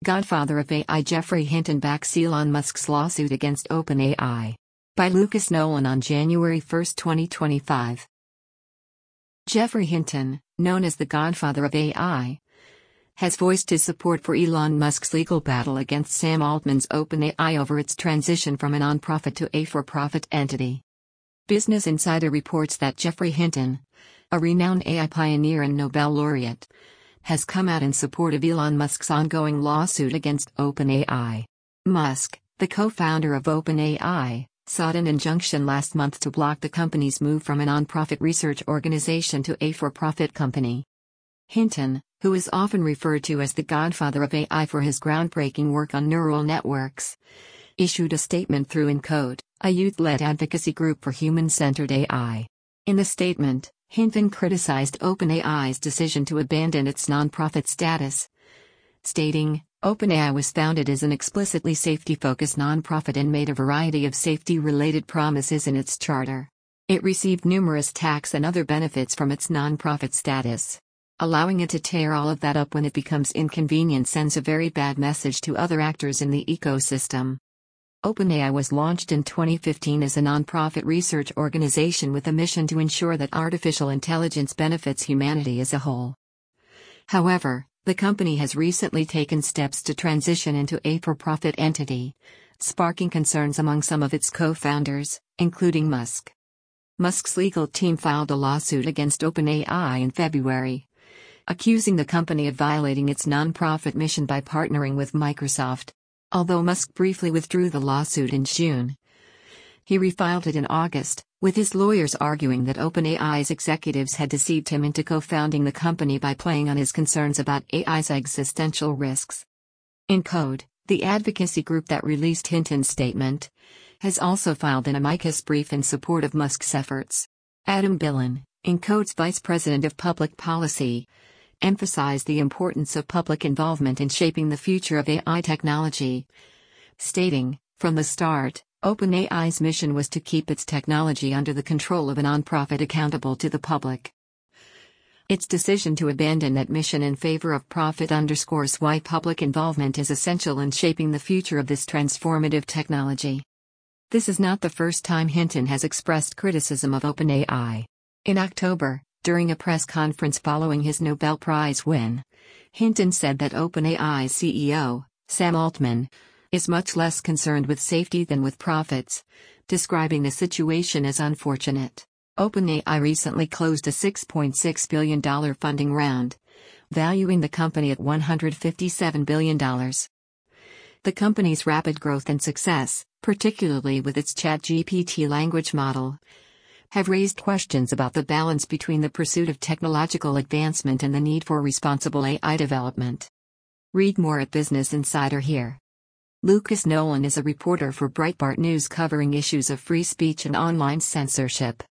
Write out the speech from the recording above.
Godfather of AI Geoffrey Hinton backs Elon Musk's lawsuit against OpenAI. By Lucas Nolan on January 1, 2025. Geoffrey Hinton, known as the Godfather of AI, has voiced his support for Elon Musk's legal battle against Sam Altman's OpenAI over its transition from a nonprofit to a for-profit entity. Business Insider reports that Geoffrey Hinton, a renowned AI pioneer and Nobel laureate, has come out in support of Elon Musk's ongoing lawsuit against OpenAI. Musk, the co-founder of OpenAI, sought an injunction last month to block the company's move from a nonprofit research organization to a for-profit company. Hinton, who is often referred to as the Godfather of AI for his groundbreaking work on neural networks, issued a statement through Encode, a youth-led advocacy group for human-centered AI. In the statement, Hinton criticized OpenAI's decision to abandon its nonprofit status, stating, "OpenAI was founded as an explicitly safety-focused nonprofit and made a variety of safety-related promises in its charter. It received numerous tax and other benefits from its nonprofit status. Allowing it to tear all of that up when it becomes inconvenient sends a very bad message to other actors in the ecosystem." OpenAI was launched in 2015 as a nonprofit research organization with a mission to ensure that artificial intelligence benefits humanity as a whole. However, the company has recently taken steps to transition into a for-profit entity, sparking concerns among some of its co-founders, including Musk. Musk's legal team filed a lawsuit against OpenAI in February, accusing the company of violating its nonprofit mission by partnering with Microsoft. Although Musk briefly withdrew the lawsuit in June, he refiled it in August, with his lawyers arguing that OpenAI's executives had deceived him into co-founding the company by playing on his concerns about AI's existential risks. Encode, the advocacy group that released Hinton's statement, has also filed an amicus brief in support of Musk's efforts. Adam Billen, Encode's vice president of public policy, emphasized the importance of public involvement in shaping the future of AI technology, stating, "From the start, OpenAI's mission was to keep its technology under the control of a nonprofit accountable to the public. Its decision to abandon that mission in favor of profit underscores why public involvement is essential in shaping the future of this transformative technology." This is not the first time Hinton has expressed criticism of OpenAI. In October, during a press conference following his Nobel Prize win, Hinton said that OpenAI's CEO, Sam Altman, is much less concerned with safety than with profits, describing the situation as unfortunate. OpenAI recently closed a $6.6 billion funding round, valuing the company at $157 billion. The company's rapid growth and success, particularly with its ChatGPT language model, have raised questions about the balance between the pursuit of technological advancement and the need for responsible AI development. Read more at Business Insider here. Lucas Nolan is a reporter for Breitbart News covering issues of free speech and online censorship.